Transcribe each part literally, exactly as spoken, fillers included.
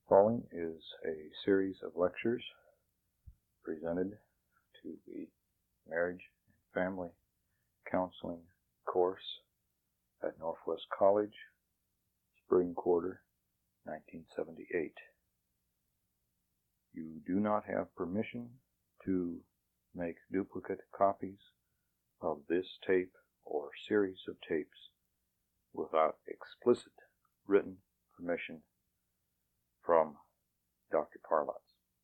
Following is a series of lectures presented to the Marriage and Family Counseling course at Northwest College, Spring Quarter, nineteen seventy-eight. You do not have permission to make duplicate copies of this tape or series of tapes without explicit written permission from Doctor Parlatz.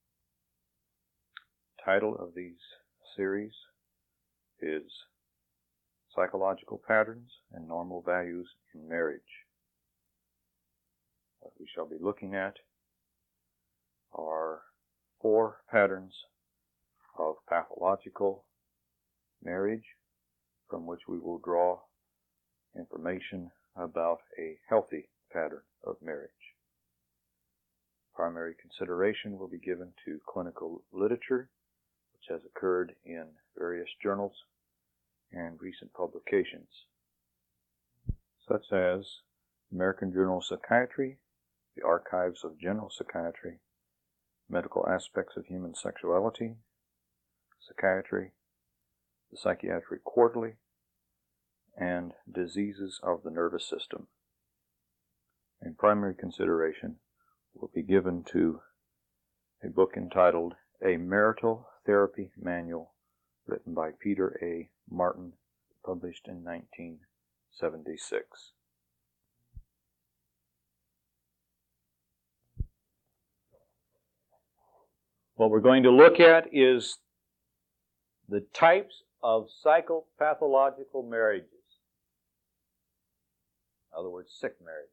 The title of these series is Psychological Patterns and Normal Values in Marriage. What we shall be looking at are four patterns of pathological marriage from which we will draw information about a healthy pattern of marriage. Primary consideration will be given to clinical literature, which has occurred in various journals and recent publications, such as American Journal of Psychiatry, the Archives of General Psychiatry, Medical Aspects of Human Sexuality, Psychiatry, the Psychiatric Quarterly, and Diseases of the Nervous System. And primary consideration will be given to a book entitled A Marital Therapy Manual, written by Peter A. Martin, published in nineteen seventy-six. What we're going to look at is the types of psychopathological marriages. In other words, sick marriages.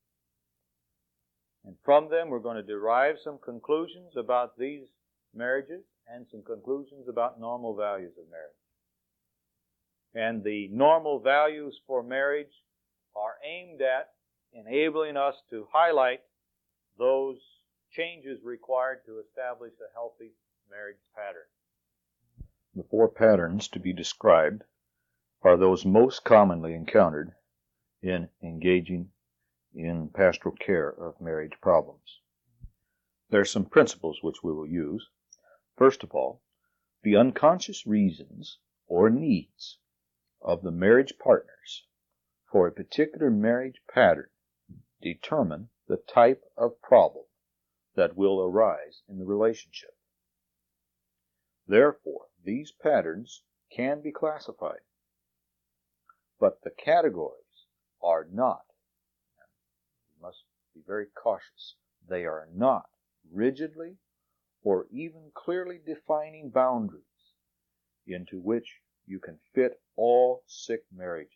And from them, we're going to derive some conclusions about these marriages and some conclusions about normal values of marriage. And the normal values for marriage are aimed at enabling us to highlight those changes required to establish a healthy marriage pattern. The four patterns to be described are those most commonly encountered in engaging in pastoral care of marriage problems. There are some principles which we will use. First of all, the unconscious reasons or needs of the marriage partners for a particular marriage pattern determine the type of problem that will arise in the relationship. Therefore, these patterns can be classified, but the categories are not, you must be very cautious, they are not rigidly or even clearly defining boundaries into which you can fit all sick marriages.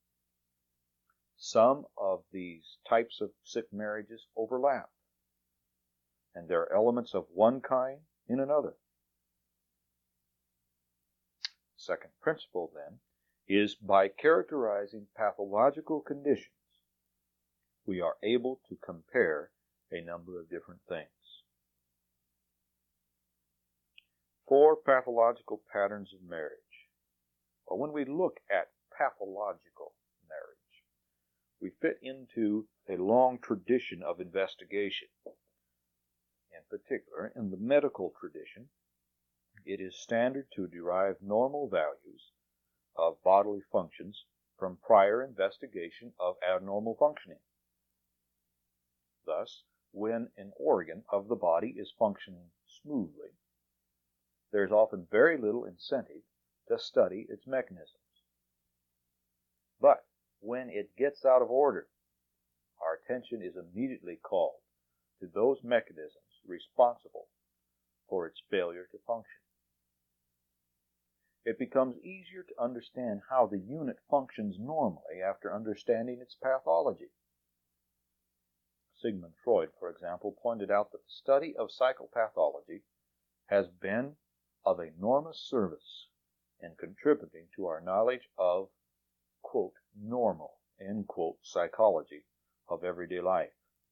Some of these types of sick marriages overlap, and there are elements of one kind in another. Second principle, then, is by characterizing pathological conditions, we are able to compare a number of different things. Four pathological patterns of marriage. Well, when we look at pathological marriage, we fit into a long tradition of investigation. In particular, in the medical tradition, it is standard to derive normal values of bodily functions from prior investigation of abnormal functioning. Thus, when an organ of the body is functioning smoothly, there is often very little incentive to study its mechanisms. But when it gets out of order, our attention is immediately called to those mechanisms responsible for its failure to function. It becomes easier to understand how the unit functions normally after understanding its pathology. Sigmund Freud, for example, pointed out that the study of psychopathology has been of enormous service in contributing to our knowledge of, quote, normal, end quote, psychology of everyday life.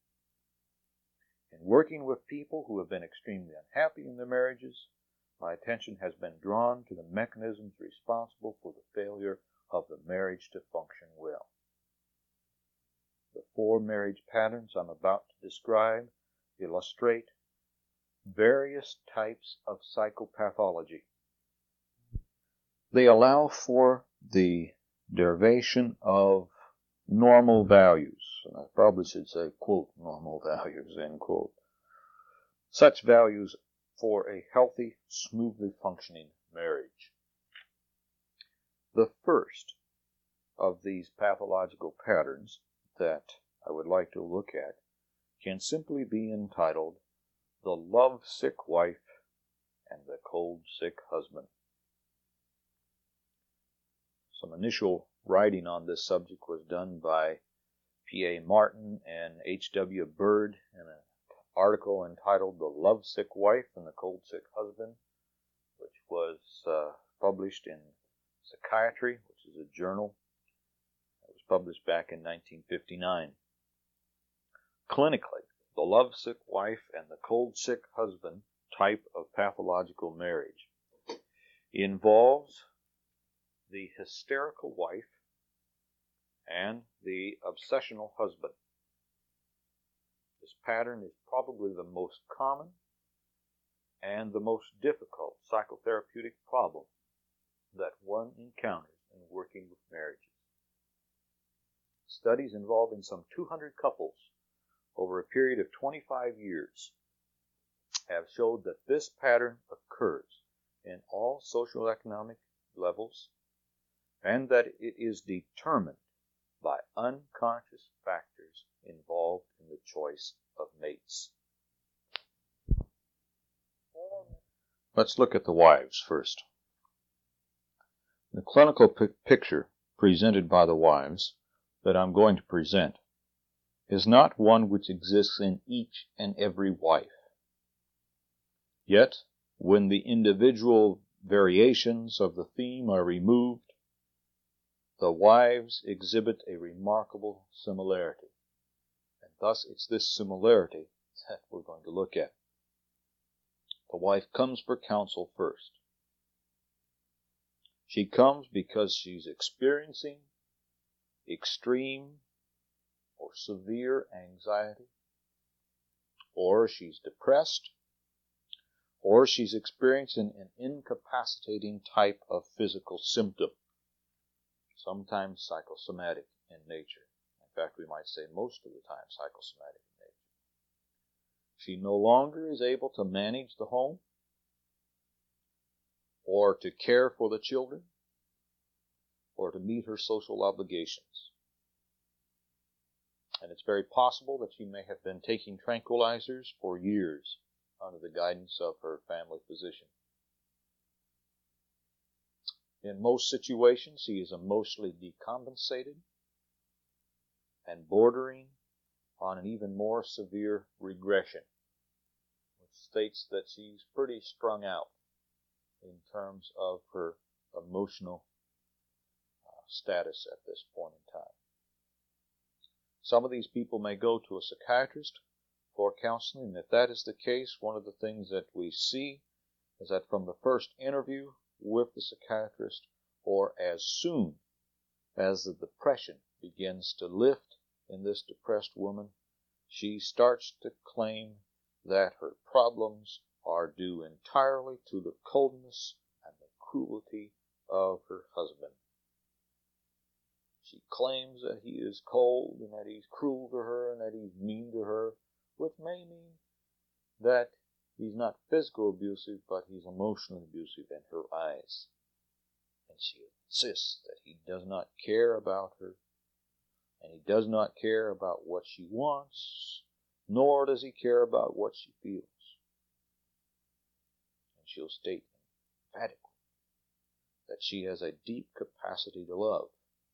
In working with people who have been extremely unhappy in their marriages, my attention has been drawn to the mechanisms responsible for the failure of the marriage to function well. The four marriage patterns I'm about to describe illustrate various types of psychopathology. They allow for the derivation of normal values. And I probably should say, quote, normal values, end quote. Such values for a healthy, smoothly functioning marriage. The first of these pathological patterns that I would like to look at can simply be entitled The Love-Sick Wife and the Cold-Sick Husband. Some initial writing on this subject was done by P A Martin and H W Bird in an article entitled The Love-Sick Wife and the Cold-Sick Husband, which was uh, published in Psychiatry, which is a journal. It was published back in nineteen fifty-nine. Clinically, the love-sick wife and the cold-sick husband type of pathological marriage involves the hysterical wife and the obsessional husband. This pattern is probably the most common and the most difficult psychotherapeutic problem that one encounters in working with marriages. Studies involving some two hundred couples over a period of twenty-five years have showed that this pattern occurs in all socioeconomic levels and that it is determined by unconscious factors involved in the choice of mates. Let's look at the wives first. The clinical p- picture presented by the wives that I'm going to present is not one which exists in each and every wife. Yet, when the individual variations of the theme are removed, the wives exhibit a remarkable similarity. And thus it's this similarity that we're going to look at. The wife comes for counsel first. She comes because she's experiencing extreme or severe anxiety, or she's depressed, or she's experiencing an incapacitating type of physical symptom, sometimes psychosomatic in nature. In fact, we might say most of the time psychosomatic in nature. She no longer is able to manage the home, or to care for the children, or to meet her social obligations. And it's very possible that she may have been taking tranquilizers for years under the guidance of her family physician. In most situations, she is emotionally decompensated and bordering on an even more severe regression, which states that she's pretty strung out in terms of her emotional uh, status at this point in time. Some of these people may go to a psychiatrist for counseling, and if that is the case, one of the things that we see is that from the first interview with the psychiatrist, or as soon as the depression begins to lift in this depressed woman, she starts to claim that her problems are due entirely to the coldness and the cruelty of her husband. She claims that he is cold and that he's cruel to her and that he's mean to her, which may mean that he's not physically abusive, but he's emotionally abusive in her eyes. And she insists that he does not care about her, and he does not care about what she wants, nor does he care about what she feels. And she'll state emphatically that she has a deep capacity to love,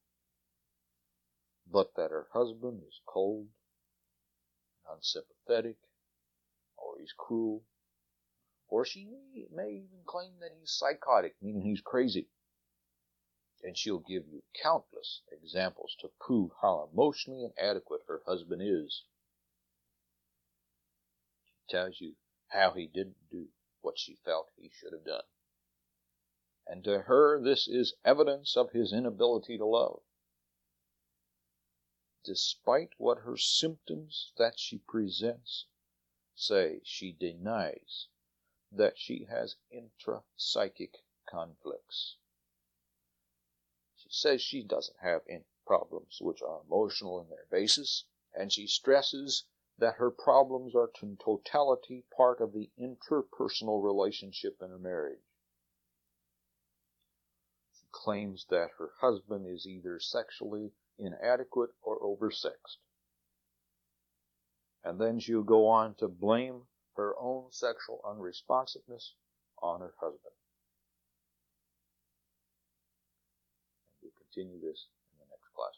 but that her husband is cold, unsympathetic, or he's cruel, or she may, may even claim that he's psychotic, meaning he's crazy. And she'll give you countless examples to prove how emotionally inadequate her husband is. She tells you how he didn't do what she felt he should have done. And to her, this is evidence of his inability to love. Despite what her symptoms that she presents say she denies that she has intrapsychic conflicts. She says she doesn't have any problems which are emotional in their basis, and she stresses that her problems are in totality part of the interpersonal relationship in a marriage. She claims that her husband is either sexually inadequate or oversexed. And then she'll go on to blame her own sexual unresponsiveness on her husband. And we'll continue this in the next class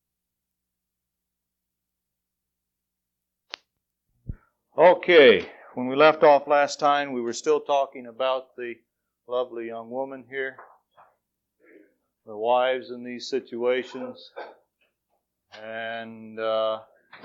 period. Okay, when we left off last time, we were still talking about the lovely young woman here, the wives in these situations, and uh,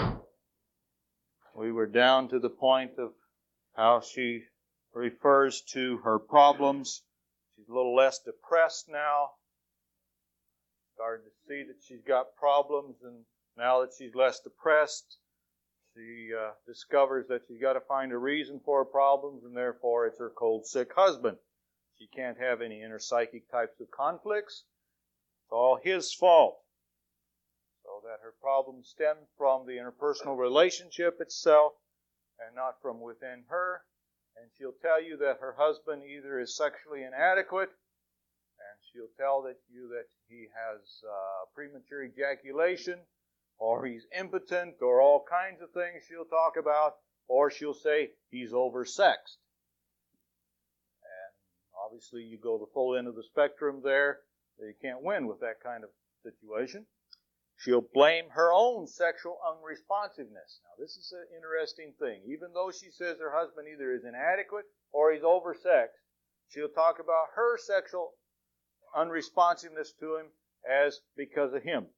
we were down to the point of how she refers to her problems. She's a little less depressed now. Started to see that she's got problems, and now that she's less depressed, she uh, discovers that she's got to find a reason for her problems, and therefore it's her cold, sick husband. She can't have any inner psychic types of conflicts. It's all his fault. So that her problems stem from the interpersonal relationship itself and not from within her. And she'll tell you that her husband either is sexually inadequate, and she'll tell that you that he has uh, premature ejaculation, or he's impotent, or all kinds of things she'll talk about, or she'll say he's oversexed. And obviously you go the full end of the spectrum there. You can't win with that kind of situation. She'll blame her own sexual unresponsiveness. Now, this is an interesting thing. Even though she says her husband either is inadequate or he's oversexed, she'll talk about her sexual unresponsiveness to him as because of him.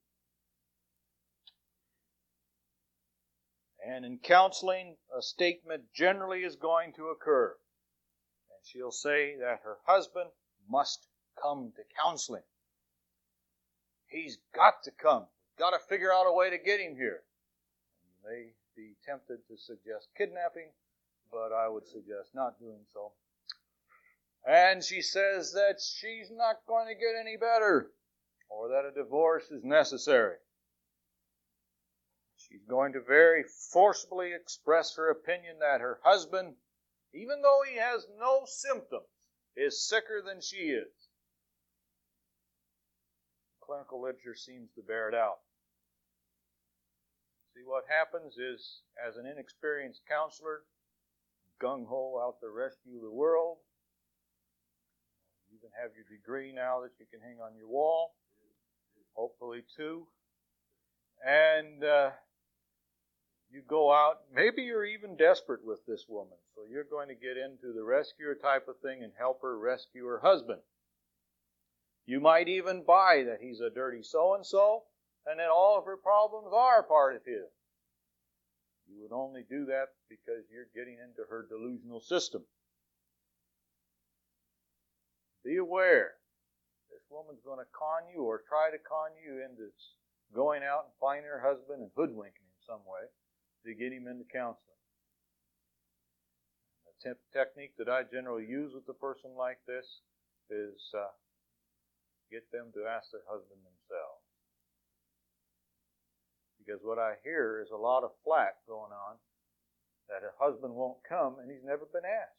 And in counseling, a statement generally is going to occur. And she'll say that her husband must come to counseling. He's got to come. Got to figure out a way to get him here. You may be tempted to suggest kidnapping, but I would suggest not doing so. And she says that she's not going to get any better, or that a divorce is necessary. She's going to very forcibly express her opinion that her husband, even though he has no symptoms, is sicker than she is. Clinical literature seems to bear it out. See, what happens is, as an inexperienced counselor, gung-ho out to rescue the world, you even have your degree now that you can hang on your wall, hopefully two, and uh, you go out, maybe you're even desperate with this woman, so you're going to get into the rescuer type of thing and help her rescue her husband. You might even buy that he's a dirty so-and-so, and that all of her problems are part of his. You would only do that because you're getting into her delusional system. Be aware. This woman's going to con you or try to con you into going out and finding her husband and hoodwinking him some way to get him into counseling. The te- technique that I generally use with a person like this is uh, get them to ask their husband themselves. Because what I hear is a lot of flack going on that her husband won't come and he's never been asked.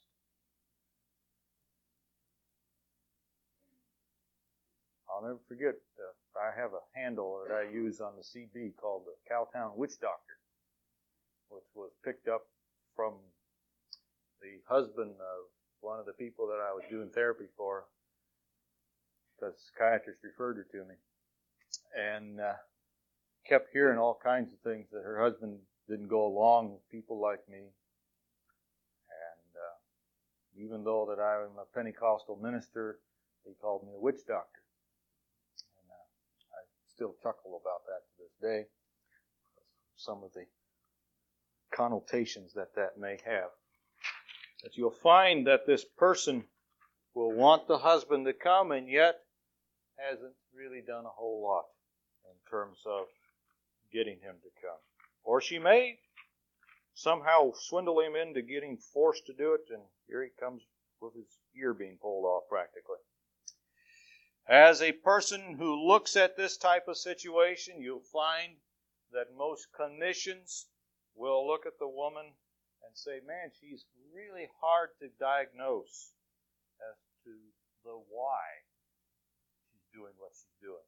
I'll never forget, uh, I have a handle that I use on the C B called the Cowtown Witch Doctor, which was picked up from the husband of one of the people that I was doing therapy for, because the psychiatrist referred her to me. And uh, kept hearing all kinds of things that her husband didn't go along with people like me. And uh, even though that I am a Pentecostal minister, he called me a witch doctor. And uh, I still chuckle about that to this day. Some of the connotations that that may have. But you'll find that this person will want the husband to come and yet hasn't really done a whole lot in terms of getting him to come. Or she may somehow swindle him into getting forced to do it, and here he comes with his ear being pulled off practically. As a person who looks at this type of situation, you'll find that most clinicians will look at the woman and say, man, she's really hard to diagnose as to the why she's doing what she's doing.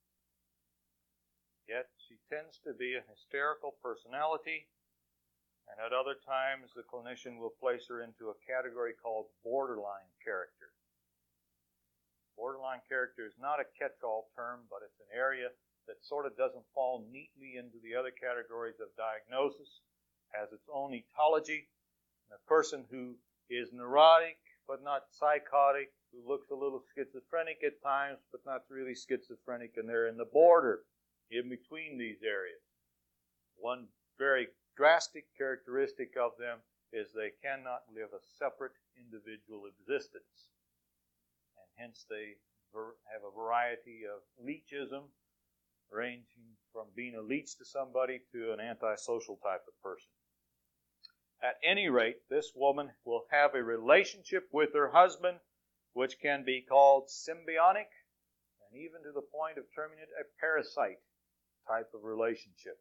Yet she tends to be a hysterical personality, and at other times the clinician will place her into a category called borderline character. Borderline character is not a catch-all term, but it's an area that sort of doesn't fall neatly into the other categories of diagnosis, has its own etiology. And a person who is neurotic but not psychotic, who looks a little schizophrenic at times but not really schizophrenic, and they're in the border in between these areas. One very drastic characteristic of them is they cannot live a separate individual existence. And hence they have a variety of leechism, ranging from being a leech to somebody to an antisocial type of person. At any rate, this woman will have a relationship with her husband which can be called symbiotic, and even to the point of terming it a parasite type of relationship.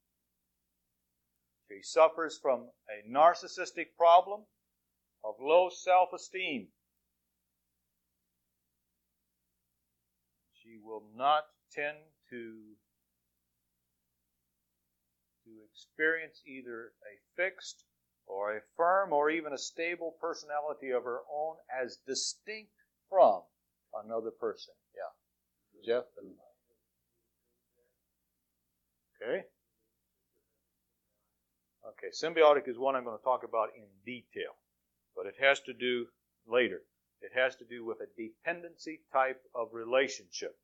She suffers from a narcissistic problem of low self-esteem. She will not tend to, to experience either a fixed or a firm or even a stable personality of her own as distinct from another person. Yeah. Jeff? Okay. Okay, symbiotic is one I'm going to talk about in detail, but it has to do later. It has to do with a dependency type of relationship.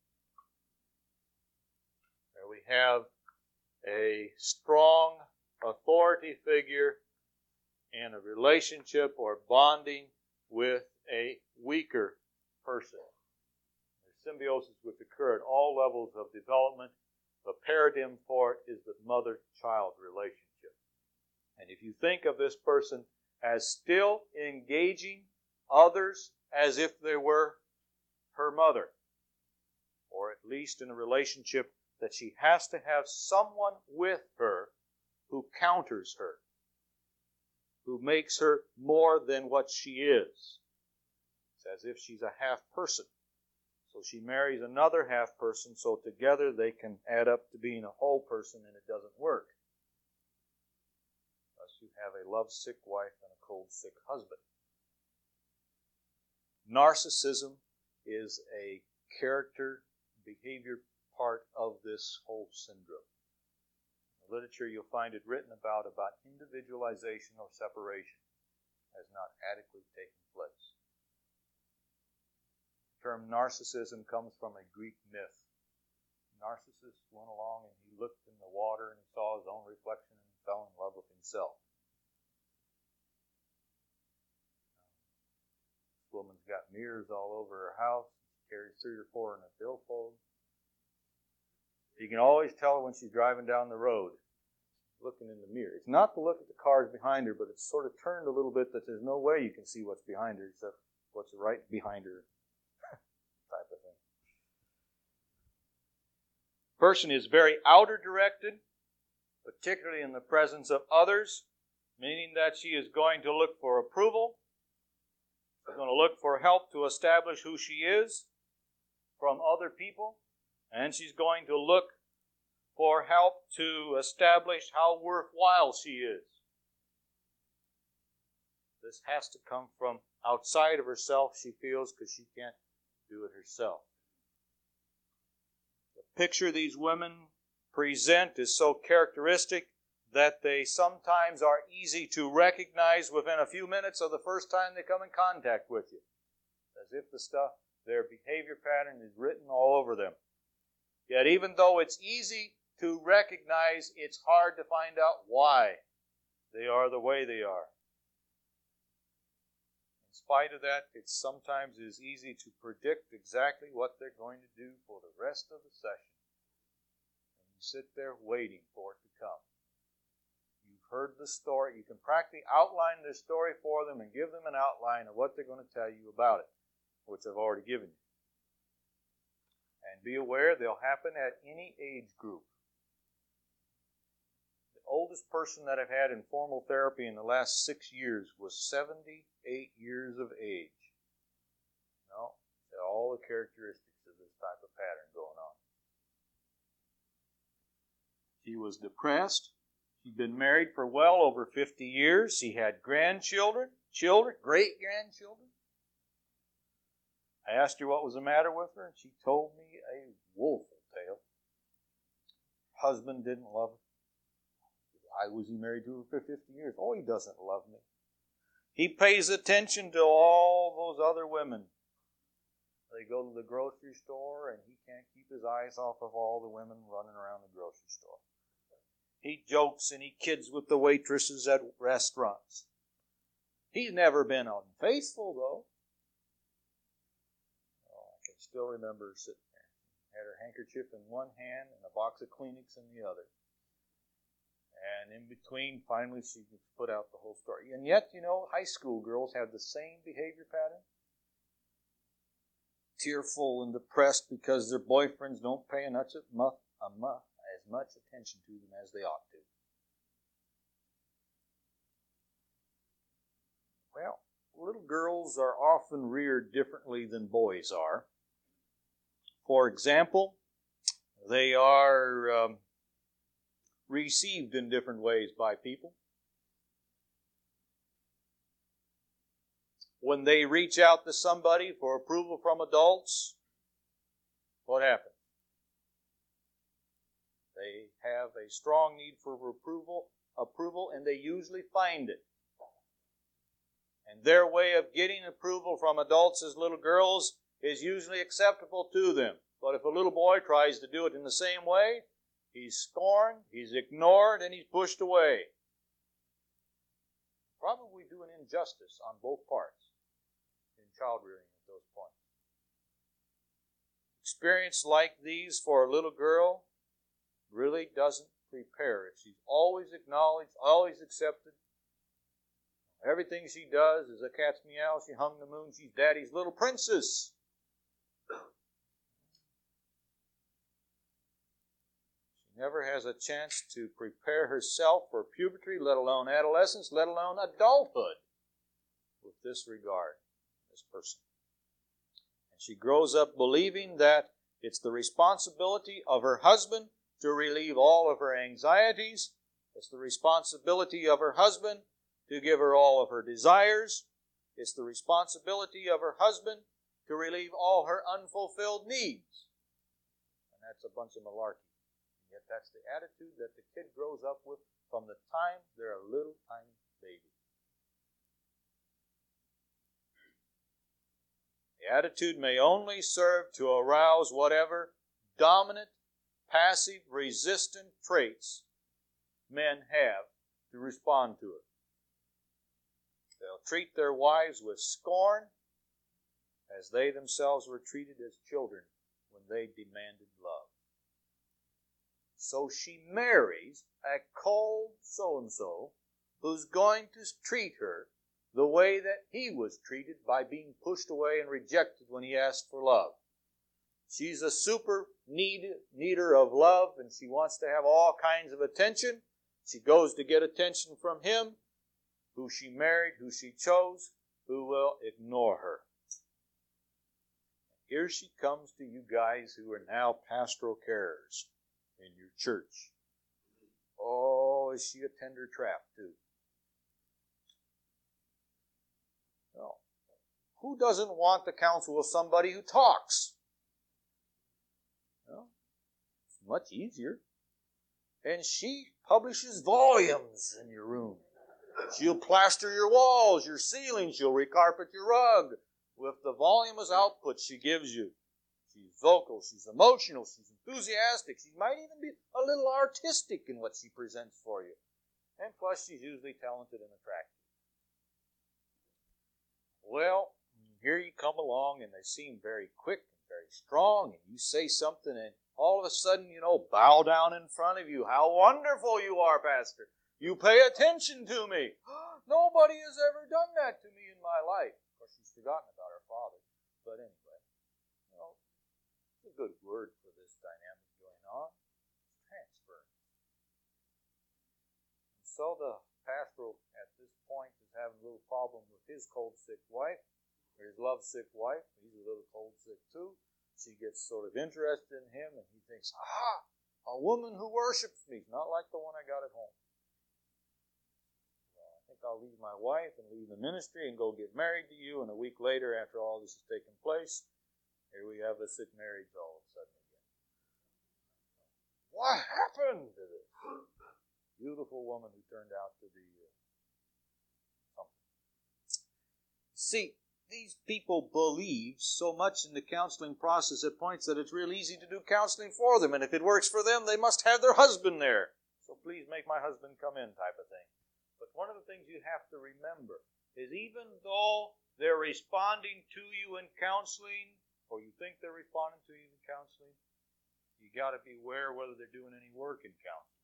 There we have a strong authority figure in a relationship or bonding with a weaker person. There's symbiosis which occur at all levels of development. The paradigm for it is the mother-child relationship. And if you think of this person as still engaging others as if they were her mother, or at least in a relationship that she has to have someone with her who counters her, who makes her more than what she is. It's as if she's a half person. So she marries another half person, so together they can add up to being a whole person, and it doesn't work. Thus you have a lovesick wife and a cold-sick husband. Narcissism is a character, behavior part of this whole syndrome. In the literature you'll find it written about, about individualization or separation has not adequately taken place. The term narcissism comes from a Greek myth. Narcissus went along and he looked in the water and he saw his own reflection and he fell in love with himself. This woman's got mirrors all over her house. She carries three or four in a billfold. You can always tell when she's driving down the road, looking in the mirror. It's not to look at the cars behind her, but it's sort of turned a little bit that there's no way you can see what's behind her except what's right behind her. Type of thing. Person is very outer directed, particularly in the presence of others, meaning that she is going to look for approval. She's going to look for help to establish who she is from other people. And she's going to look for help to establish how worthwhile she is. This has to come from outside of herself, she feels, because she can't do it herself. The picture these women present is so characteristic that they sometimes are easy to recognize within a few minutes of the first time they come in contact with you. As if the stuff, their behavior pattern is written all over them. Yet even though it's easy to recognize, it's hard to find out why they are the way they are. In spite of that, it sometimes is easy to predict exactly what they're going to do for the rest of the session. And you sit there waiting for it to come. You've heard the story. You can practically outline their story for them and give them an outline of what they're going to tell you about it, which I've already given you. And be aware they'll happen at any age group. The oldest person that I've had in formal therapy in the last six years was seventy-eight years of age. You know, all the characteristics of this type of pattern going on. He was depressed. He'd been married for well over fifty years. He had grandchildren, children, great-grandchildren. I asked her what was the matter with her, and she told me a woeful tale. Husband didn't love her. Why was he married to her for fifty years? Oh, he doesn't love me. He pays attention to all those other women. They go to the grocery store, and he can't keep his eyes off of all the women running around the grocery store. He jokes and he kids with the waitresses at restaurants. He's never been unfaithful, though. Oh, I can still remember her sitting there. Had her handkerchief in one hand and a box of Kleenex in the other. And in between, finally, she put out the whole story. And yet, you know, high school girls have the same behavior pattern. Tearful and depressed because their boyfriends don't pay enough, enough, enough as much attention to them as they ought to. Well, little girls are often reared differently than boys are. For example, they are um, received in different ways by people. When they reach out to somebody for approval from adults, what happens? They have a strong need for approval, approval, and they usually find it. And their way of getting approval from adults as little girls is usually acceptable to them. But if a little boy tries to do it in the same way, he's scorned, he's ignored, and he's pushed away. Probably do an injustice on both parts in child rearing at those points. Experience like these for a little girl really doesn't prepare her. She's always acknowledged, always accepted. Everything she does is a cat's meow. She hung the moon. She's daddy's little princess. She never has a chance to prepare herself for puberty, let alone adolescence, let alone adulthood with this regard, this person. And she grows up believing that it's the responsibility of her husband to relieve all of her anxieties. It's the responsibility of her husband to give her all of her desires. It's the responsibility of her husband to relieve all her unfulfilled needs. And that's a bunch of malarkey. And yet that's the attitude that the kid grows up with from the time they're a little tiny baby. The attitude may only serve to arouse whatever dominant, passive, resistant traits men have to respond to it. They'll treat their wives with scorn as they themselves were treated as children when they demanded love. So she marries a cold so-and-so who's going to treat her the way that he was treated by being pushed away and rejected when he asked for love. She's a super need, needer of love, and she wants to have all kinds of attention. She goes to get attention from him, who she married, who she chose, who will ignore her. Here she comes to you guys who are now pastoral carers in your church. Oh, is she a tender trap too? No. Who doesn't want the counsel of somebody who talks? No. It's much easier. And she publishes volumes in your room. She'll plaster your walls, your ceilings. She'll recarpet your rug with the voluminous output she gives you. She's vocal. She's emotional. She's enthusiastic. She might even be a little artistic in what she presents for you. And plus, she's usually talented and attractive. Well, here you come along, and they seem very quick and very strong, and you say something, and all of a sudden, you know, bow down in front of you. How wonderful you are, Pastor. You pay attention to me. Nobody has ever done that to me in my life. Of course, she's forgotten about her father. But anyway, you know, it's a good word for this dynamic going on. It's transference. And so the pastoral at this point is having a little problem with his cold, sick wife, or his love-sick wife. He's a little cold, sick too. She gets sort of interested in him, and he thinks, ah, a woman who worships me, not like the one I got at home. I'll leave my wife and leave the ministry and go get married to you. And a week later, after all this has taken place, here we have a sick marriage all of a sudden again. What happened to this beautiful woman who turned out to be uh, something? See, these people believe so much in the counseling process at points that it's real easy to do counseling for them. And if it works for them, they must have their husband there. So please make my husband come in type of thing. But one of the things you have to remember is even though they're responding to you in counseling, or you think they're responding to you in counseling, you got to be aware whether they're doing any work in counseling.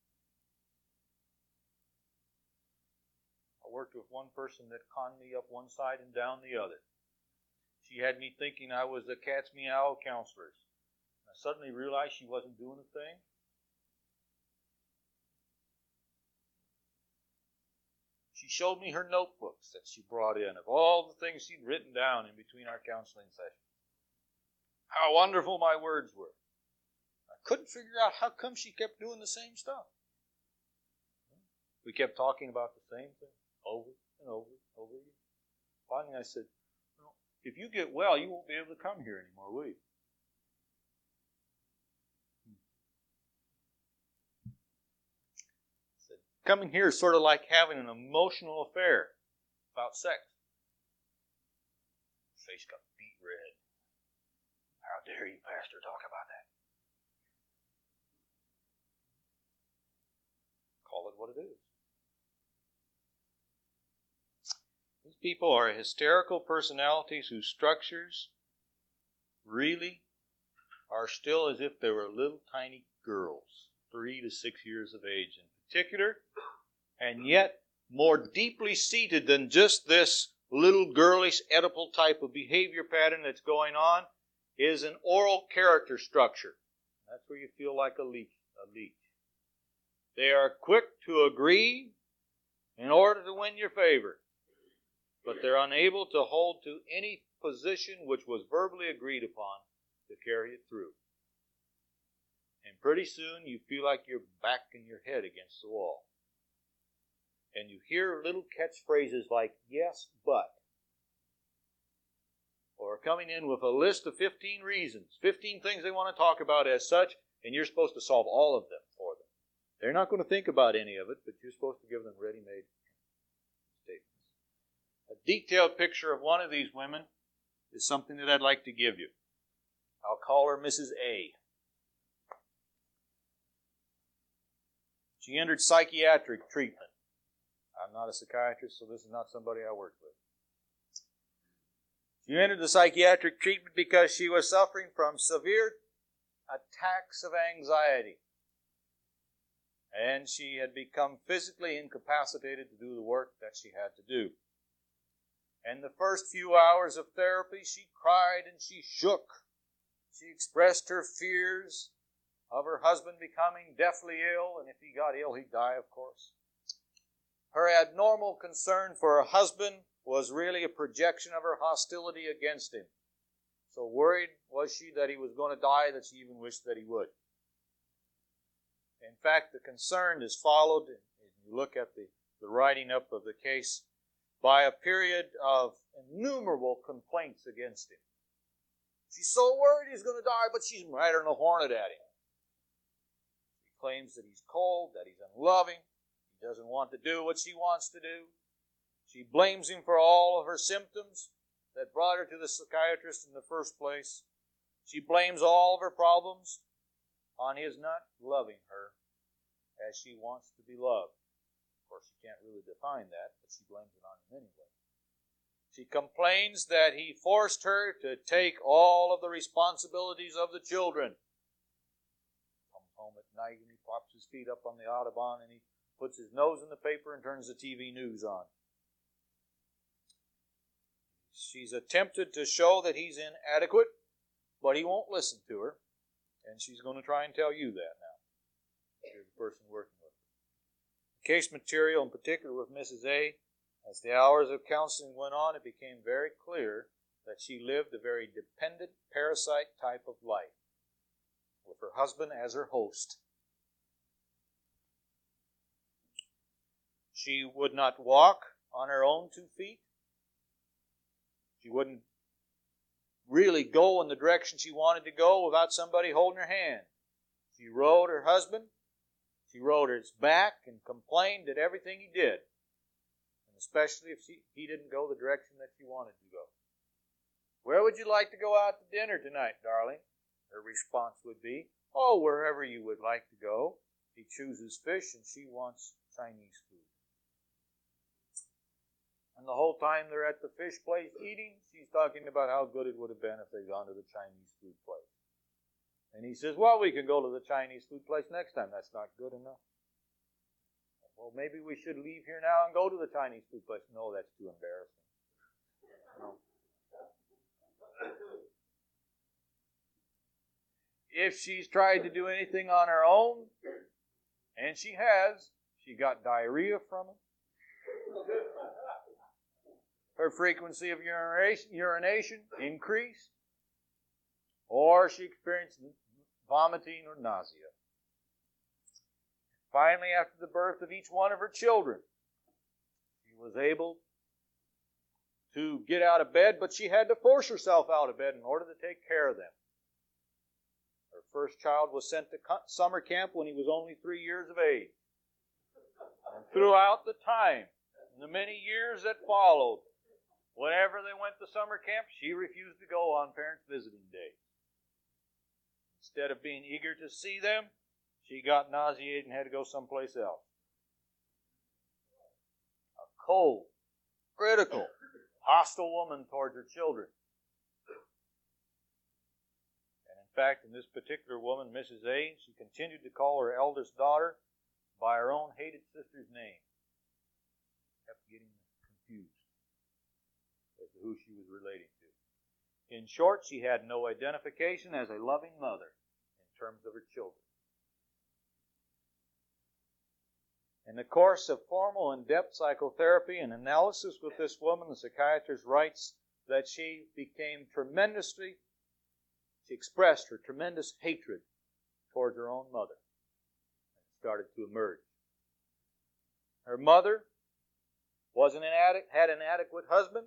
I worked with one person that conned me up one side and down the other. She had me thinking I was a cat's meow counselor. I suddenly realized she wasn't doing a thing. She showed me her notebooks that she brought in of all the things she'd written down in between our counseling sessions. How wonderful my words were. I couldn't figure out how come she kept doing the same stuff. We kept talking about the same thing over and over and over again. Finally I said, well, if you get well, you won't be able to come here anymore, will you? Coming here is sort of like having an emotional affair about sex. Face got beet red. How dare you, Pastor, talk about that? Call it what it is. These people are hysterical personalities whose structures really are still as if they were little tiny girls, three to six years of age in particular, and yet more deeply seated than just this little girlish Oedipal type of behavior pattern that's going on is an oral character structure. That's where you feel like a leech. A leech. They are quick to agree in order to win your favor, but they're unable to hold to any position which was verbally agreed upon to carry it through. And pretty soon you feel like you're backing your head against the wall. And you hear little catchphrases like, yes, but. Or coming in with a list of fifteen reasons, fifteen things they want to talk about as such, and you're supposed to solve all of them for them. They're not going to think about any of it, but you're supposed to give them ready-made statements. A detailed picture of one of these women is something that I'd like to give you. I'll call her Missus A. She entered psychiatric treatment. I'm not a psychiatrist, so this is not somebody I work with. She entered the psychiatric treatment because she was suffering from severe attacks of anxiety. And she had become physically incapacitated to do the work that she had to do. And the first few hours of therapy, she cried and she shook. She expressed her fears of her husband becoming deathly ill, and if he got ill, he'd die, of course. Her abnormal concern for her husband was really a projection of her hostility against him. So worried was she that he was going to die that she even wished that he would. In fact, the concern is followed, if you look at the, the writing up of the case, by a period of innumerable complaints against him. She's so worried he's going to die, but she's riding a hornet at him. She claims that he's cold, that he's unloving, he doesn't want to do what she wants to do. She blames him for all of her symptoms that brought her to the psychiatrist in the first place. She blames all of her problems on his not loving her as she wants to be loved. Of course, she can't really define that, but she blames it on him anyway. She complains that he forced her to take all of the responsibilities of the children. Comes home at night and he props his feet up on the Audubon and he puts his nose in the paper and turns the T V news on. She's attempted to show that he's inadequate, but he won't listen to her. And she's going to try and tell you that now. You're the person working with her. Case material in particular with Missus A, as the hours of counseling went on, it became very clear that she lived a very dependent, parasite type of life, with her husband as her host. She would not walk on her own two feet. She wouldn't really go in the direction she wanted to go without somebody holding her hand. She rode her husband. She rode his back and complained at everything he did, and especially if she, he didn't go the direction that she wanted to go. "Where would you like to go out to dinner tonight, darling?" Her response would be, "Oh, wherever you would like to go." He chooses fish and she wants Chinese food. And the whole time they're at the fish place eating, she's talking about how good it would have been if they'd gone to the Chinese food place. And he says, "Well, we can go to the Chinese food place next time." "That's not good enough." "Well, maybe we should leave here now and go to the Chinese food place." "No, that's too embarrassing." No. If she's tried to do anything on her own, and she has, she got diarrhea from it. Her frequency of urination increased, or she experienced vomiting or nausea. Finally, after the birth of each one of her children, she was able to get out of bed, but she had to force herself out of bed in order to take care of them. Her first child was sent to summer camp when he was only three years of age. And throughout the time, in the many years that followed, whenever they went to summer camp, she refused to go on parents' visiting days. Instead of being eager to see them, she got nauseated and had to go someplace else. A cold, critical, hostile woman towards her children. And in fact, in this particular woman, Missus A, she continued to call her eldest daughter by her own hated sister's name. Kept getting confused as to who she was relating to. In short, she had no identification as a loving mother in terms of her children. In the course of formal in-depth psychotherapy and analysis with this woman, the psychiatrist writes that she became tremendously, she expressed her tremendous hatred towards her own mother. It started to emerge. Her mother was an inadequate, had an inadequate husband,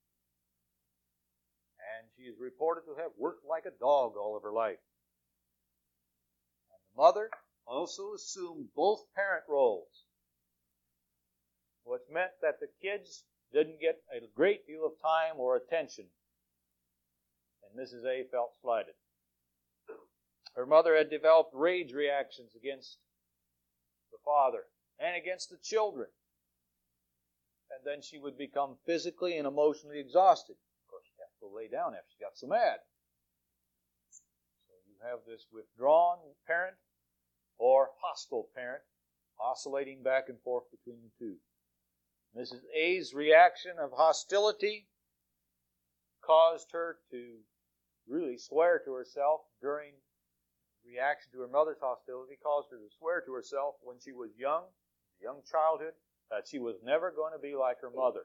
and she is reported to have worked like a dog all of her life. And the mother also assumed both parent roles, which meant that the kids didn't get a great deal of time or attention, and Missus A felt slighted. Her mother had developed rage reactions against the father and against the children, and then she would become physically and emotionally exhausted. Of course, she'd have to go lay down after she got so mad. So you have this withdrawn parent or hostile parent oscillating back and forth between the two. Missus A's reaction of hostility caused her to really swear to herself during reaction to her mother's hostility, caused her to swear to herself when she was young, young childhood, that she was never going to be like her mother.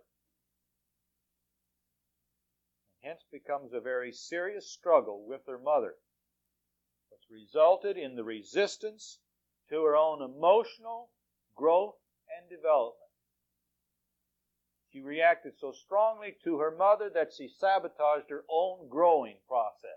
And hence becomes a very serious struggle with her mother, which resulted in the resistance to her own emotional growth and development. She reacted so strongly to her mother that she sabotaged her own growing process.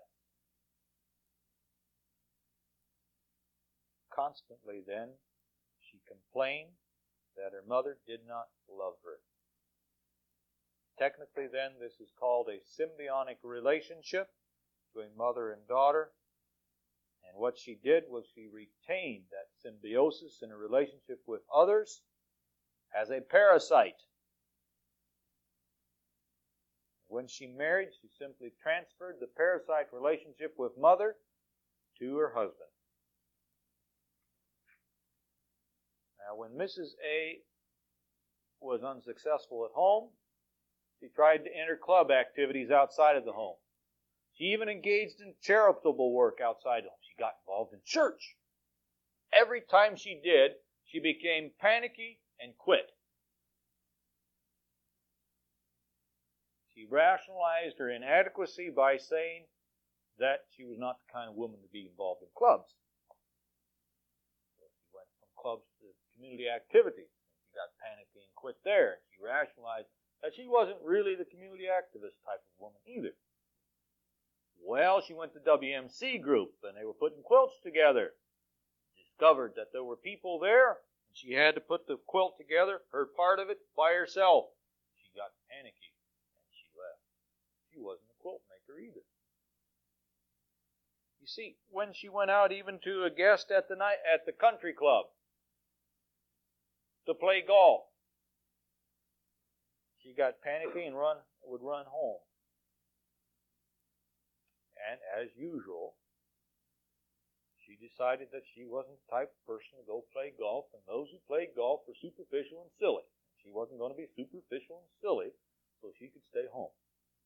Constantly then, she complained that her mother did not love her. Technically then, this is called a symbiotic relationship between mother and daughter. And what she did was she retained that symbiosis in a relationship with others as a parasite. When she married, she simply transferred the parasite relationship with mother to her husband. Now, when Missus A was unsuccessful at home, she tried to enter club activities outside of the home. She even engaged in charitable work outside the home. She got involved in church. Every time she did, she became panicky and quit. She rationalized her inadequacy by saying that she was not the kind of woman to be involved in clubs. So she went from clubs to community activities. She got panicky and quit there. She rationalized that she wasn't really the community activist type of woman either. Well, she went to W M C group, and they were putting quilts together. Discovered that there were people there, and she had to put the quilt together, her part of it, by herself. She got panicky, and she left. She wasn't a quilt maker either. You see, when she went out even to a guest at the night at the country club to play golf, she got panicky and run would run home. And as usual, she decided that she wasn't the type of person to go play golf, and those who played golf were superficial and silly. She wasn't going to be superficial and silly, so she could stay home.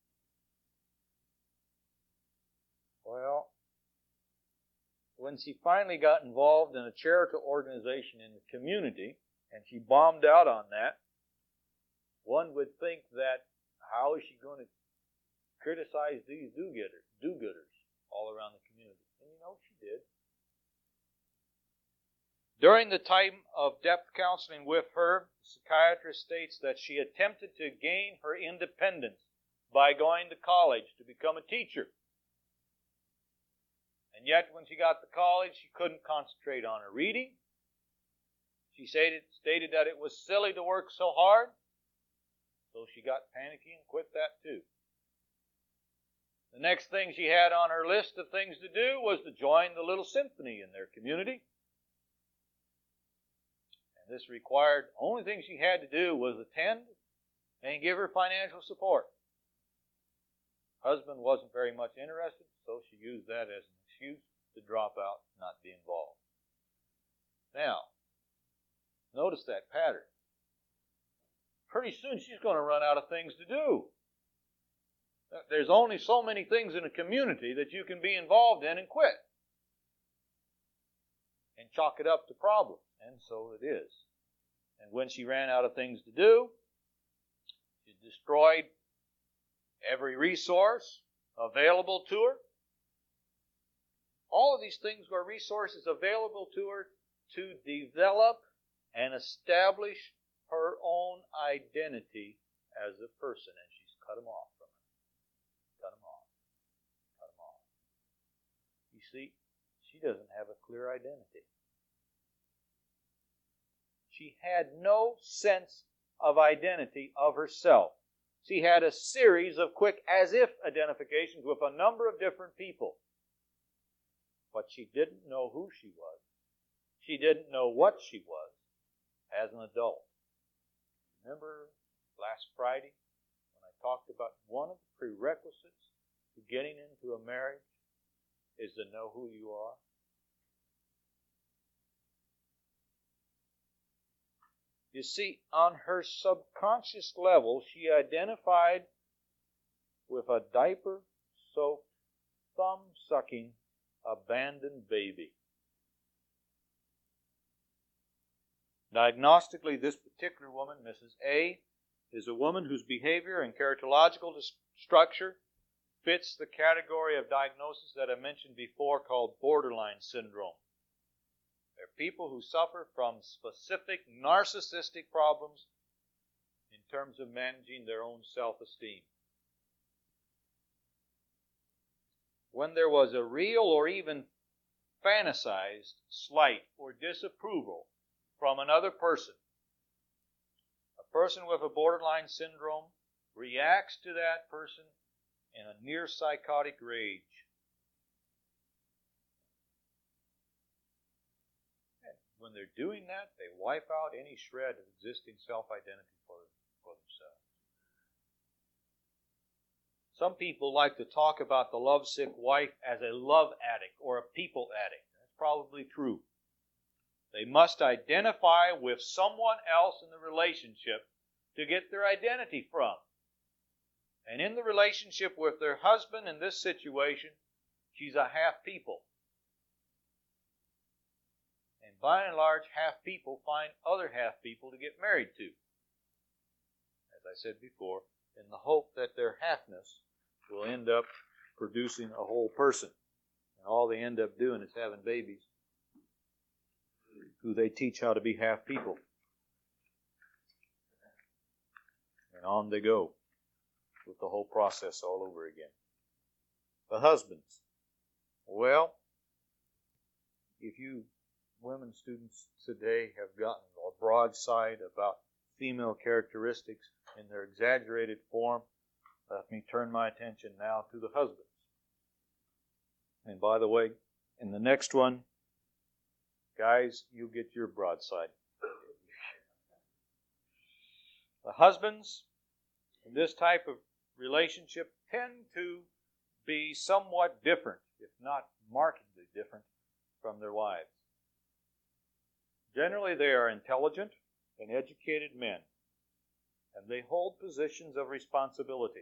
Well, when she finally got involved in a charitable organization in the community, and she bombed out on that, one would think that how is she going to criticize these do-getters, do-gooders all around the community? And you know, she did. During the time of depth counseling with her, the psychiatrist states that she attempted to gain her independence by going to college to become a teacher. And yet, when she got to college, she couldn't concentrate on her reading. She stated, stated that it was silly to work so hard, so she got panicky and quit that too. The next thing she had on her list of things to do was to join the little symphony in their community. And this required, the only thing she had to do was attend and give her financial support. Husband wasn't very much interested, so she used that as an excuse to drop out and not be involved. Now, notice that pattern. Pretty soon she's going to run out of things to do. There's only so many things in a community that you can be involved in and quit. And chalk it up to problems. And so it is. And when she ran out of things to do, she destroyed every resource available to her. All of these things were resources available to her to develop and establish her own identity as a person. And she's cut them off. Cut them off. Cut them off. You see, she doesn't have a clear identity. She had no sense of identity of herself. She had a series of quick as-if identifications with a number of different people. But she didn't know who she was. She didn't know what she was as an adult. Remember last Friday when I talked about one of the prerequisites to getting into a marriage is to know who you are? You see, on her subconscious level, she identified with a diaper-soaked, thumb-sucking, abandoned baby. Diagnostically, this particular woman, Missus A, is a woman whose behavior and characterological structure fits the category of diagnosis that I mentioned before called borderline syndrome. They're people who suffer from specific narcissistic problems in terms of managing their own self-esteem. When there was a real or even fantasized slight or disapproval from another person, a person with a borderline syndrome reacts to that person in a near psychotic rage. And when they're doing that, they wipe out any shred of existing self-identity for, for themselves. Some people like to talk about the lovesick wife as a love addict or a people addict. That's probably true. They must identify with someone else in the relationship to get their identity from. And in the relationship with their husband in this situation, she's a half people. And by and large, half people find other half people to get married to. As I said before, in the hope that their halfness will end up producing a whole person. And all they end up doing is having babies who they teach how to be half people. And on they go with the whole process all over again. The husbands. Well, if you women students today have gotten a broadside about female characteristics in their exaggerated form, let me turn my attention now to the husbands. And by the way, in the next one, guys, you get your broadside. The husbands in this type of relationship tend to be somewhat different, if not markedly different, from their wives. Generally, they are intelligent and educated men, and they hold positions of responsibility.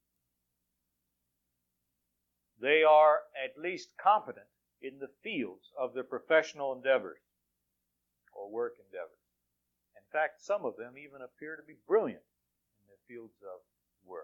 They are at least competent in the fields of their professional endeavors or work endeavors. In fact, some of them even appear to be brilliant in their fields of work.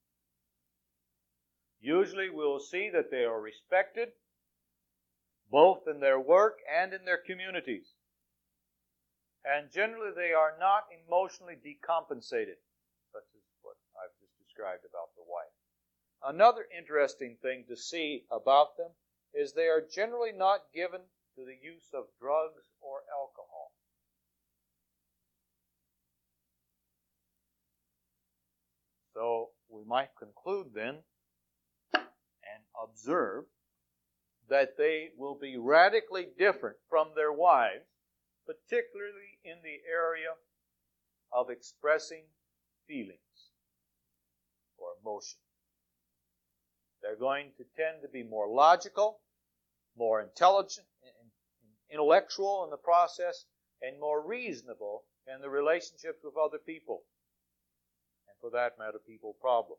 Usually we'll see that they are respected both in their work and in their communities. And generally they are not emotionally decompensated, such as what I've just described about the wife. Another interesting thing to see about them is they are generally not given to the use of drugs or alcohol. So we might conclude then and observe that they will be radically different from their wives, particularly in the area of expressing feelings or emotion. They're going to tend to be more logical, more intelligent, intellectual in the process, and more reasonable in the relationships with other people. And for that matter, people problems.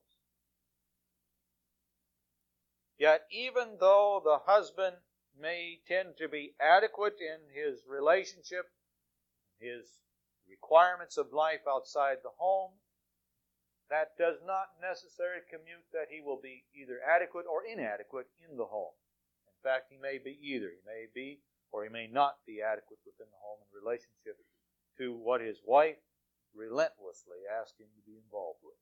Yet even though the husband may tend to be adequate in his relationship, his requirements of life outside the home, that does not necessarily commute that he will be either adequate or inadequate in the home. In fact, he may be either. He may be or he may not be adequate within the home in relationship to what his wife relentlessly asks him to be involved with.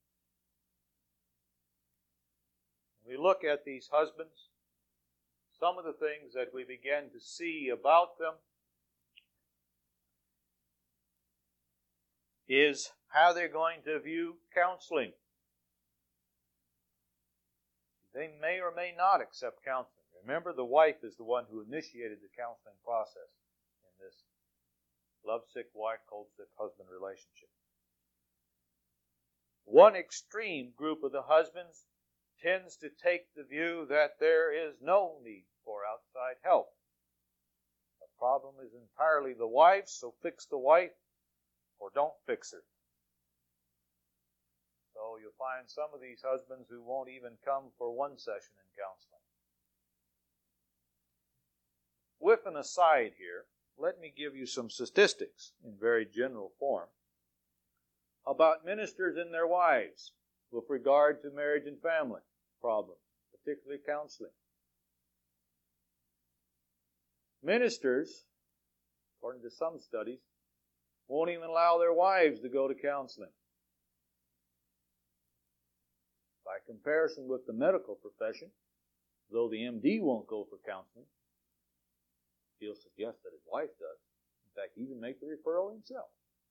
When we look at these husbands, some of the things that we begin to see about them is how they're going to view counseling. They may or may not accept counseling. Remember, the wife is the one who initiated the counseling process in this lovesick wife, cold-sick husband relationship. One extreme group of the husbands tends to take the view that there is no need for outside help. The problem is entirely the wife's, so fix the wife or don't fix her. So you'll find some of these husbands who won't even come for one session in counseling. With an aside here, let me give you some statistics in very general form about ministers and their wives with regard to marriage and family problems, particularly counseling. Ministers, according to some studies, won't even allow their wives to go to counseling. By comparison with the medical profession, though the M D won't go for counseling, he'll suggest that his wife does. In fact, even make the referral himself.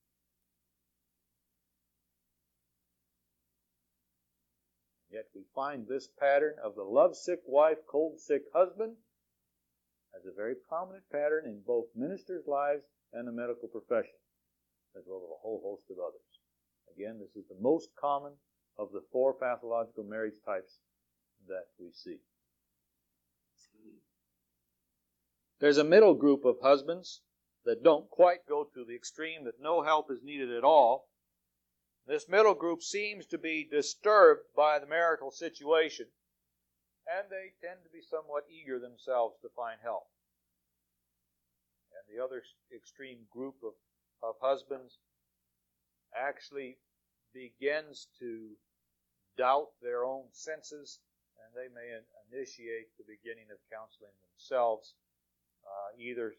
Yet we find this pattern of the lovesick wife, cold-sick husband as a very prominent pattern in both ministers' lives and the medical profession, as well as a whole host of others. Again, this is the most common of the four pathological marriage types that we see. There's a middle group of husbands that don't quite go to the extreme that no help is needed at all. This middle group seems to be disturbed by the marital situation, and they tend to be somewhat eager themselves to find help. And the other extreme group of, of husbands actually begins to doubt their own senses, and they may initiate the beginning of counseling themselves, uh, either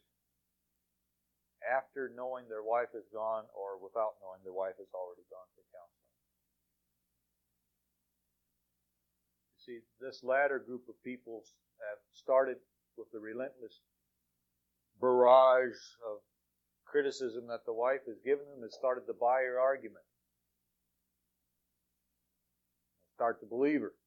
after knowing their wife is gone or without knowing their wife has already gone for counseling. You see, this latter group of people have started with the relentless barrage of criticism that the wife has given them, has started to buy her argument. Start to believe her.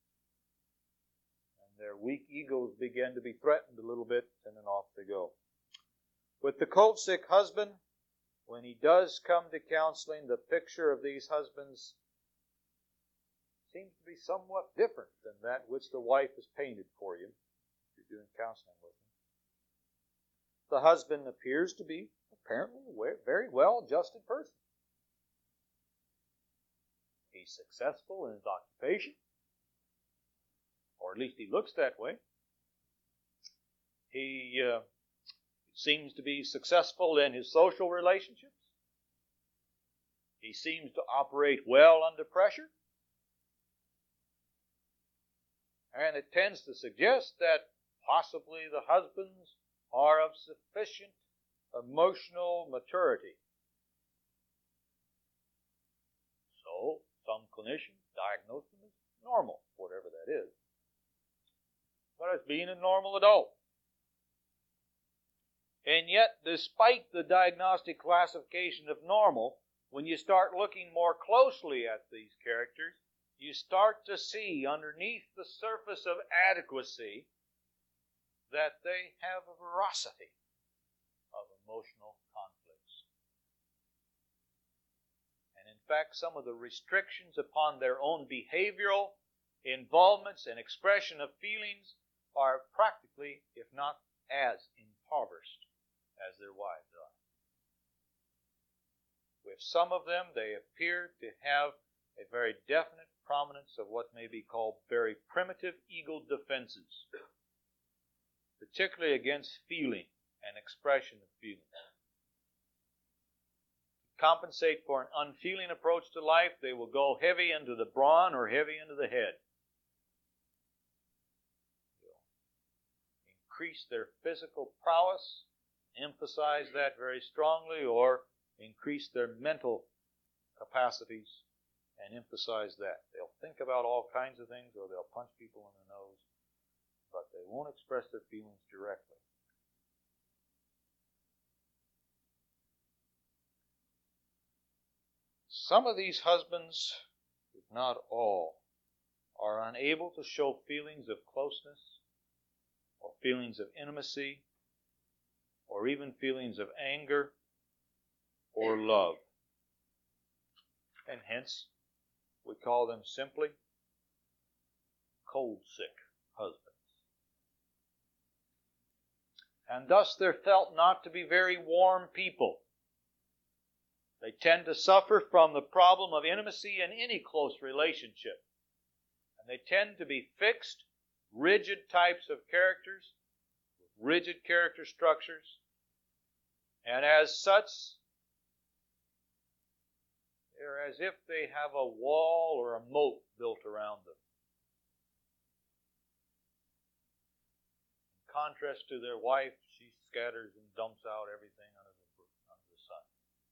And their weak egos begin to be threatened a little bit, and then off they go. With the colt-sick husband, when he does come to counseling, the picture of these husbands seems to be somewhat different than that which the wife has painted for you if you're doing counseling with him. The husband appears to be apparently a very well-adjusted person. He's successful in his occupation, or at least he looks that way. He uh, seems to be successful in his social relationships. He seems to operate well under pressure. And it tends to suggest that possibly the husbands are of sufficient emotional maturity. So, some clinicians diagnose them as normal, whatever that is, but as being a normal adult. And yet, despite the diagnostic classification of normal, when you start looking more closely at these characters, you start to see underneath the surface of adequacy that they have a veracity of emotional conflicts. And in fact, some of the restrictions upon their own behavioral involvements and expression of feelings are practically, if not as impoverished as their wives are. With some of them, they appear to have a very definite prominence of what may be called very primitive ego defenses, particularly against feeling and expression of feeling. To compensate for an unfeeling approach to life, they will go heavy into the brawn or heavy into the head. They'll increase their physical prowess, emphasize that very strongly, or increase their mental capacities and emphasize that. They'll think about all kinds of things, or they'll punch people in the nose, but they won't express their feelings directly. Some of these husbands, if not all, are unable to show feelings of closeness, or feelings of intimacy, or even feelings of anger or love. And hence, we call them simply cold-sick husbands. And thus they're felt not to be very warm people. They tend to suffer from the problem of intimacy in any close relationship. And they tend to be fixed, rigid types of characters, with rigid character structures. And as such, they're as if they have a wall or a moat built around them. In contrast to their wife, she scatters and dumps out everything under the, under the sun.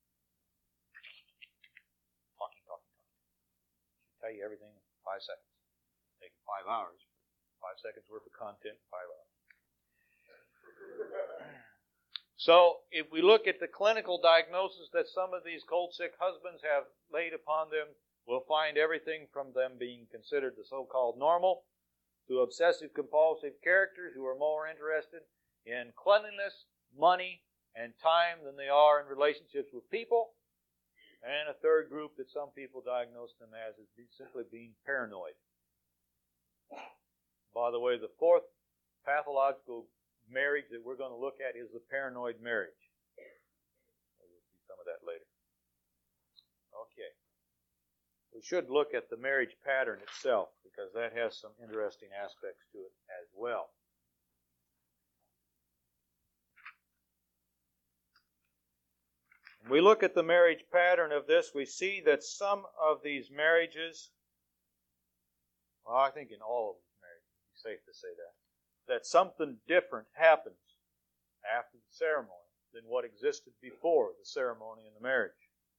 Talking, talking, talking. She'll tell you everything in five seconds. Take five hours. Five seconds worth of content in five hours. So, if we look at the clinical diagnosis that some of these cold-sick husbands have laid upon them, we'll find everything from them being considered the so-called normal to obsessive-compulsive characters who are more interested in cleanliness, money, and time than they are in relationships with people, and a third group that some people diagnose them as is simply being paranoid. By the way, the fourth pathological marriage that we're going to look at is the paranoid marriage. that later. Okay. We should look at the marriage pattern itself, because that has some interesting aspects to it as well. When we look at the marriage pattern of this, we see that some of these marriages, well, I think in all of these marriages, it's safe to say that, that something different happens after the ceremony than what existed before the ceremony and the marriage.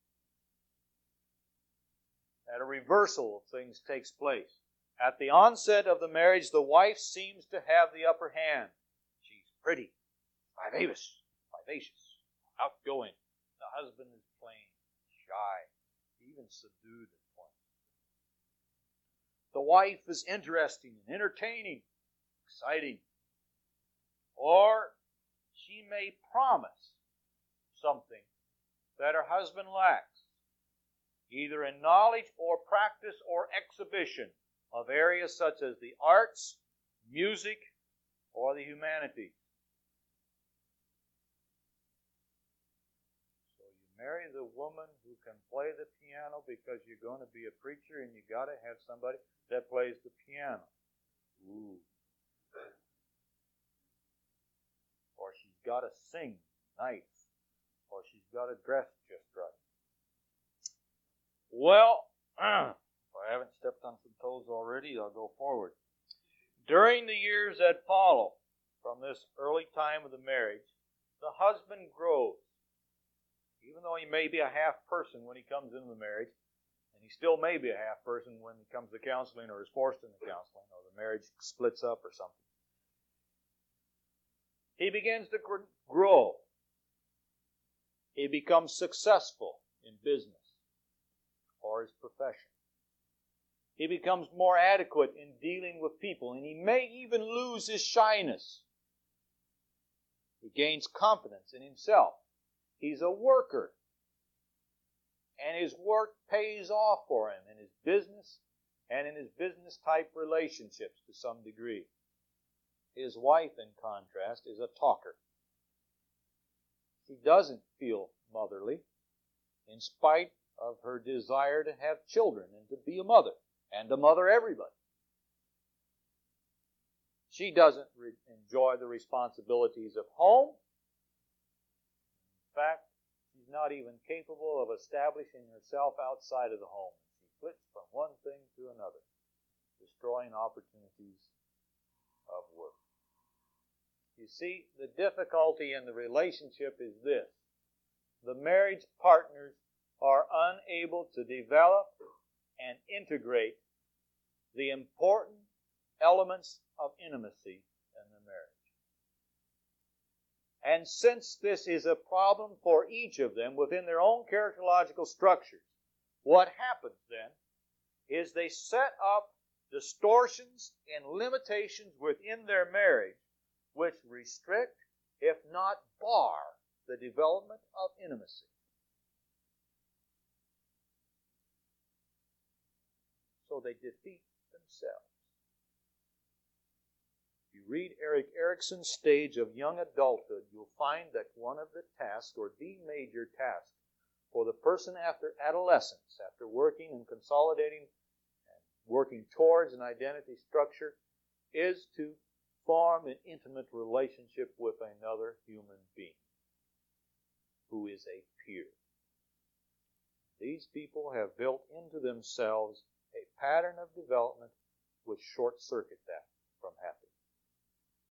That a reversal of things takes place. At the onset of the marriage, the wife seems to have the upper hand. She's pretty, vivacious, vivacious, outgoing. The husband is plain, shy, even subdued at points. The wife is interesting and entertaining, exciting. Or she may promise something that her husband lacks, either in knowledge or practice or exhibition of areas such as the arts, music, or the humanities. So you marry the woman who can play the piano because you're going to be a preacher and you got to have somebody that plays the piano. Ooh. Or she's got to sing nice. Or she's got to dress just right. Well, if I haven't stepped on some toes already, I'll go forward. During the years that follow from this early time of the marriage, the husband grows. Even though he may be a half person when he comes into the marriage, and he still may be a half person when he comes to counseling or is forced into counseling, or the marriage splits up or something. He begins to grow. He becomes successful in business or his profession. He becomes more adequate in dealing with people, and he may even lose his shyness. He gains confidence in himself. He's a worker, and his work pays off for him in his business and in his business-type relationships to some degree. His wife, in contrast, is a talker. She doesn't feel motherly, in spite of her desire to have children and to be a mother, and to mother everybody. She doesn't re- enjoy the responsibilities of home. In fact, she's not even capable of establishing herself outside of the home. She flits from one thing to another, destroying opportunities of work. You see, the difficulty in the relationship is this. The marriage partners are unable to develop and integrate the important elements of intimacy in the marriage. And since this is a problem for each of them within their own characterological structures, what happens then is they set up distortions and limitations within their marriage which restrict, if not bar, the development of intimacy. So they defeat themselves. If you read Erik Erikson's Stage of Young Adulthood, you'll find that one of the tasks, or the major task, for the person after adolescence, after working and consolidating and working towards an identity structure, is to form an intimate relationship with another human being who is a peer. These people have built into themselves a pattern of development which short-circuit that.